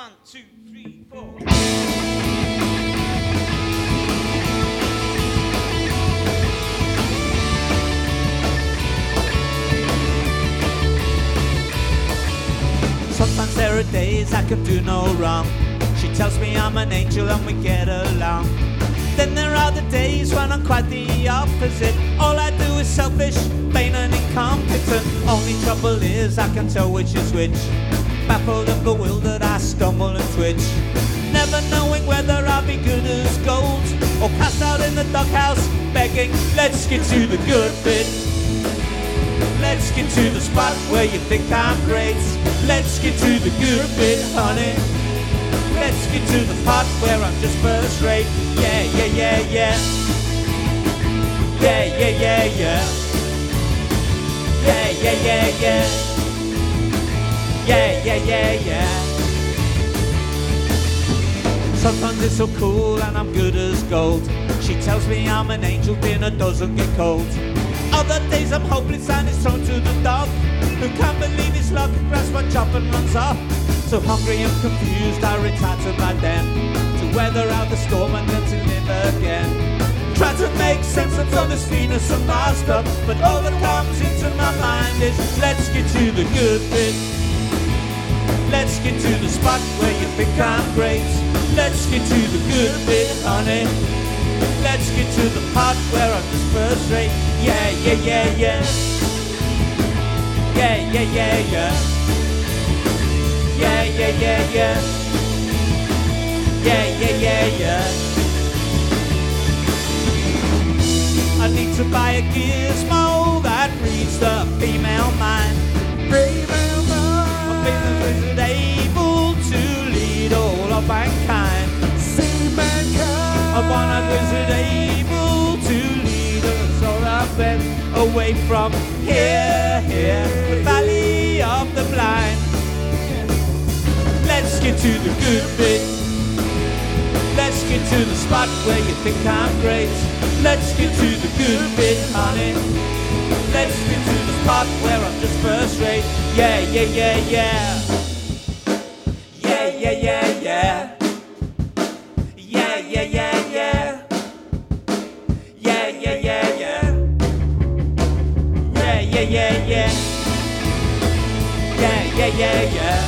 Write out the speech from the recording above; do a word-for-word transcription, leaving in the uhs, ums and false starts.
One, two, three, four. Sometimes there are days I can do no wrong. She tells me I'm an angel and we get along. Then there are the days when I'm quite the opposite. All I do is selfish, vain and incompetent. Only trouble is I can tell which is which. Baffled and bewildered I stumble and twitch, never knowing whether I'll be good as gold or cast out in the doghouse begging. Let's get to the good bit. Let's get to the spot where you think I'm great. Let's get to the good bit, honey. Let's get to the part where I'm just first rate. Yeah, yeah, yeah, yeah. Yeah, yeah, yeah, yeah. Yeah, yeah, yeah, yeah. Yeah, yeah, yeah, yeah. Sometimes it's so cool and I'm good as gold. She tells me I'm an angel, dinner doesn't get cold. Other days I'm hopeless and it's thrown to the dog, who can't believe his luck, grabs my chop and runs off. So hungry and confused I retire to my den, to weather out the storm and then to live again. Try to make sense of all this Venus and Mars stuff, but all that comes into my mind is let's get to the good bit. Let's get to the spot where you think I'm great. Let's get to the good bit, honey. Let's get to the part where I'm just first rate. Yeah, yeah, yeah, yeah. Yeah, yeah, yeah, yeah. Yeah, yeah, yeah, yeah. Yeah, yeah, yeah, yeah. I need to buy a gizmo that reads the female mind. Female mind. A business is able to lead all of mankind. See mankind. A one-eyed wizard able to lead us all up and away from here, here, the valley of the blind. Let's get to the good bit. Let's get to the spot where you think I'm great. Let's get to the good bit, honey. Let's get to the spot where I'm just first rate. Yeah, yeah, yeah, yeah. Yeah, yeah, yeah, yeah. Yeah, yeah, yeah, yeah. Yeah, yeah, yeah, yeah. Yeah, yeah, yeah, yeah. Yeah, yeah, yeah, yeah.